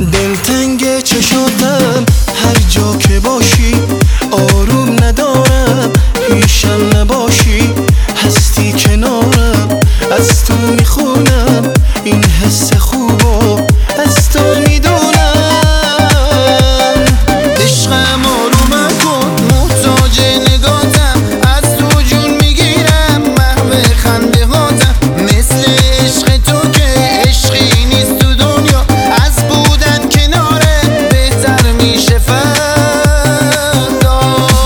دلتنگ چشاتم هر جا که باشی، آروم ندارم پیشم نباشی، هستی کنارم از تو میخونم، این حس خوبو از تو میدونم. عشقم آرومم کن، محتاج نگاتم، از تو جون میگیرم، محو خنده هاتم، مثل عشق تو که عشقی نیست تو دنیا، از بودن کناره بهتر میشه فردا.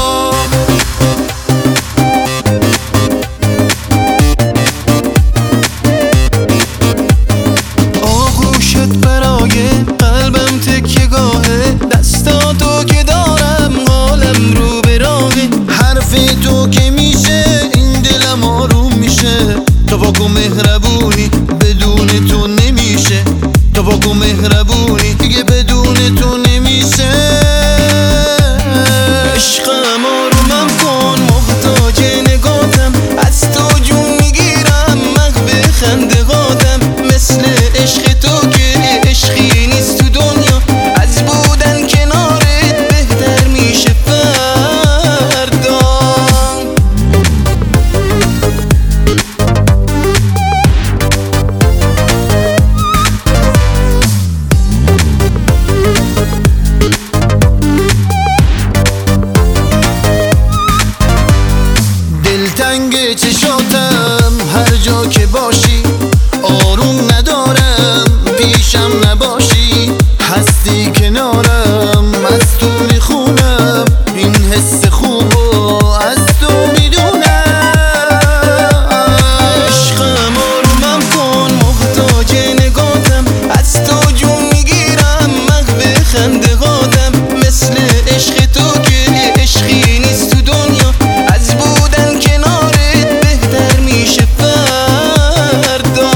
آغوشت برای قلبم تکیه‌گاهه، دستاتو که دارم حالم رو به راهه، حرف تو که میشه این دلم آروم میشه، تو مهربونی بدون تو نمیشه، تو مهربونی دیگه بدون تو نمیشه. عشقم آرومم کن، محتاج نگاتم، از تو جون میگیرم، محو خنده‌هاتم، مثل عشق تو که عشقی نیست تو دنیا، از بودن کنارت بهتر میشه فردا. دلتنگ چشاتم هر جا که باشی، آروم ندارم پیشم نباشی، هستی کنارم از تو میخونم، این حس خوبو از تو میدونم. عشقم آرومم کن، محتاج نگاتم، از تو جون میگیرم، محو خنده‌هاتم، مثل عشق تو که عشقی نیست تو دنیا، از بودن کنارت بهتر میشه فردا.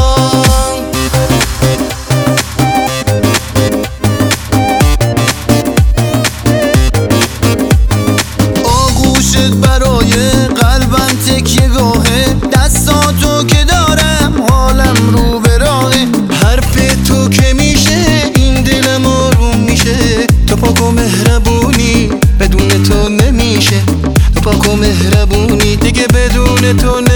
آغوشت برای قلبم تکیه‌گاهه، دستاتو که دارم حالم رو به راهه، حرف تو که میشه این دلم آروم میشه، تو پاک و مهربونی بدون تو نمیشه، تو پاک و مهربونی دیگه بدون تو